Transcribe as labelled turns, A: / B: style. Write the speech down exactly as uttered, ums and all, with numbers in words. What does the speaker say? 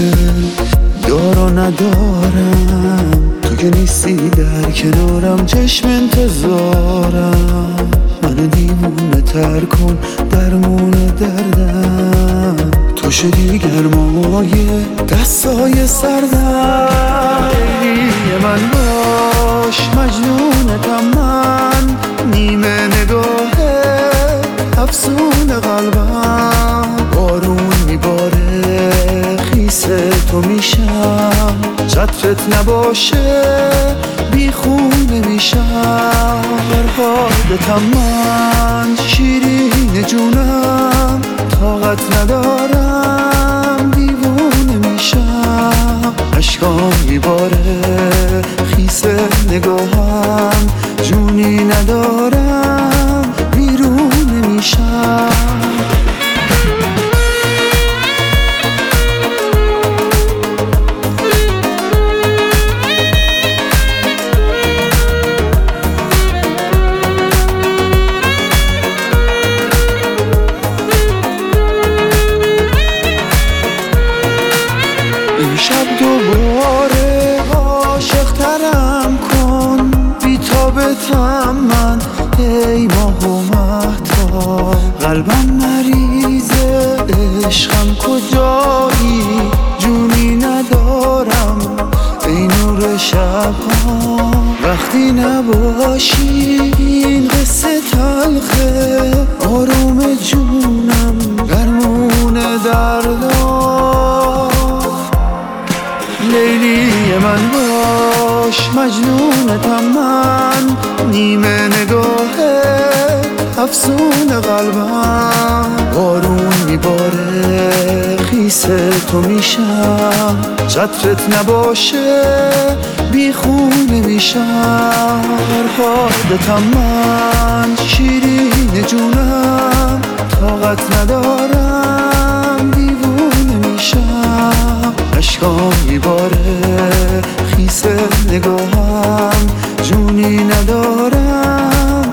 A: دار و ندارم، تو که نیستی در کنارم، چشم انتظارم. منو دیوونه تر کن درمون دردم، تو شدی گرمای دستای سردم. لیلی من باش مجنونتم من، نیمه نگاهه افسون قلبم. بارون میباره خیس تو میشم، چترت نباشه بی خونه میشم. فرهادتم من شیرین جونم، طاقت ندارم دیوونه میشم. اشکام میباره خیس نگاهم، جونی ندارم بیرون میشم. این شب دوباره عاشق ترم کن، بی تابتم من ای ماه و مهتاب. قلبم مریضه عشقم کجایی، جونی ندارم ای نور شبها. وقتی نباشی این قصه تلخه، آروم جونم درمون دردا. لیلی من باش مجنونتم من، نیمه نگاهه افسون قلبم. بارون میباره خیس تو میشم، چترت نباشه بی خونه میشم. فرهادتم من شیرین جونم، طاقت ندارم دیوونه میشم. اشکام میباره خیس نگاهم، جونی ندارم